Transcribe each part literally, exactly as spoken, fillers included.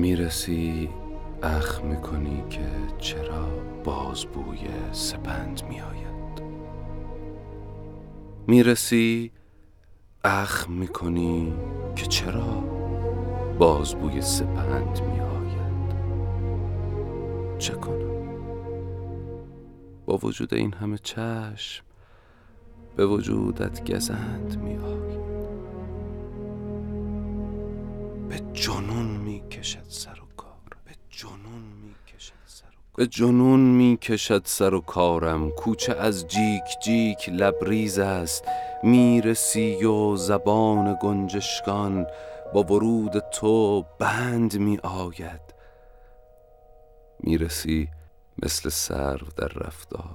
میرسی اخم میکنی که چرا باز بوی سپند میآید. میرسی اخم میکنی که چرا باز بوی سپند میآید. چه کنم با وجود این همه چشم به وجودت گزند میآید. به جنون میکشد سر و کار، به جنون میکشد سر و کار، به جنون میکشد سر و کارم. کوچه از جیک جیک لبریز است. میرسی و زبان گنجشکان با ورود تو بند میآید. میرسی مثل سرو در رفتار،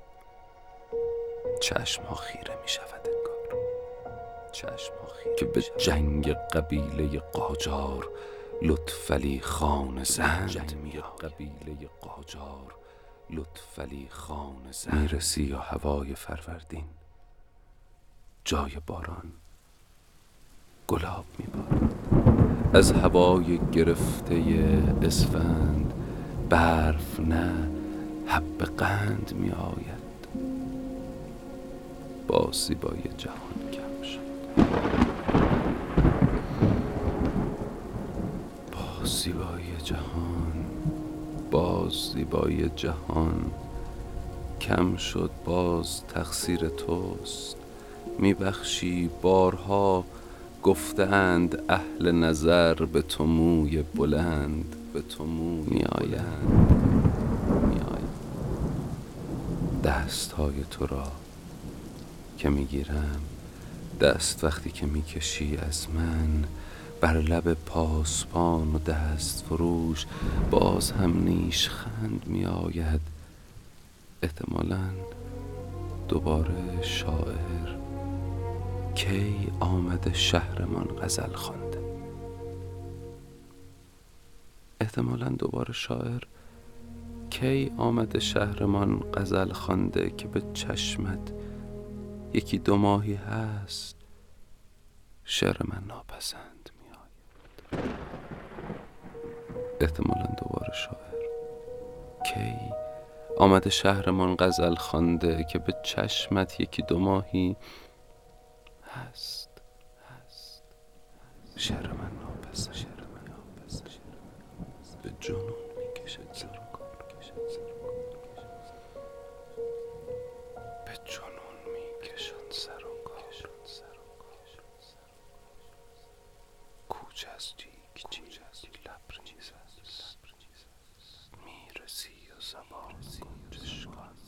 چشم ها خیره میشود انگار، چشم ها خیره که به جنگ قبیله قاجار لطفعلی خان زند میآید. قبیله قاجار لطفعلی خان زند میرسی و هوای فروردین جای باران گلاب میبارد. از هوای گرفته اسفند برف نه حب قند میآید. باز زیبایی جهان کم شد، باز زیبایی جهان، باز زیبایی جهان کم شد. باز تقصیر توست، میبخشی. بارها گفتند اهل نظر به تو موی بلند، به تو موی میآیند میآیند. دست های تو را که میگیرم، دست وقتی که میکشی از من بر لب پاسبان و دست فروش، باز هم نیشخند میآید. احتمالاً دوباره شاعر کی آمده شهرمان غزل خوانده. احتمالاً دوباره شاعر کی آمده شهرمان غزل خوانده که به چشمت یکی دو ماهی هست شعر من ناپسند میآید. احتمالاً دوباره شاعر کی آمده شهرمان غزل خوانده که به چشمت یکی دو ماهی هست هست شعر من ناپسند شعر من ناپسند به جنون میکشد سر و کار، به جنون میکشد سر و کار. کوچه از جیک جیک لبریز است. میرسی و زبان گنجشکان